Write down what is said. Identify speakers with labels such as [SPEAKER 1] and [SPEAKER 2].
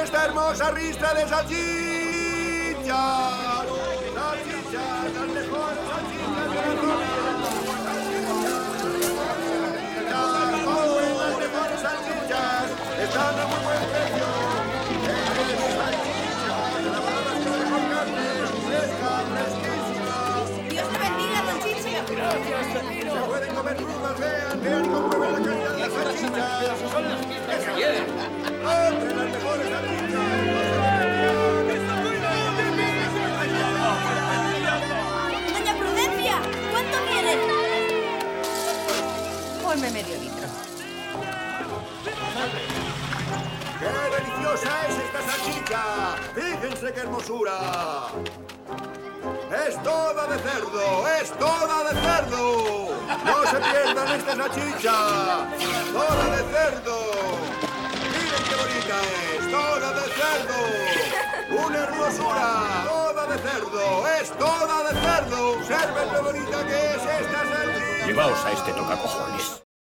[SPEAKER 1] esta hermosa ristra de salchichas. Salchichas, las mejores salchichas de la zona. Las mejores salchichas están a muy buen precio. Salchichas elaboradas con la mejor carne, fresca, fresquísima.
[SPEAKER 2] Dios te bendiga, don Chichi.
[SPEAKER 3] Gracias, Pepino.
[SPEAKER 1] Se pueden comer crudas, vean, comprueben la calidad de las salchichas.
[SPEAKER 3] Son las mismas que ayer.
[SPEAKER 1] ¡Entre las mejores salchichas!
[SPEAKER 2] Doña Prudencia, ¿cuánto quiere? Ponme medio litro.
[SPEAKER 1] ¡Qué deliciosa es esta salchicha! ¡Fíjense qué hermosura! ¡Es toda de cerdo! ¡Es toda de cerdo! ¡No se pierdan esta salchicha! ¡Toda de cerdo! ¡Miren qué bonita es! ¡Toda de cerdo! ¡Una hermosura! ¡Toda de cerdo! ¡Es toda de cerdo! ¡Observen lo bonita que es esta salchicha!
[SPEAKER 4] Llevaos a este tocacojones.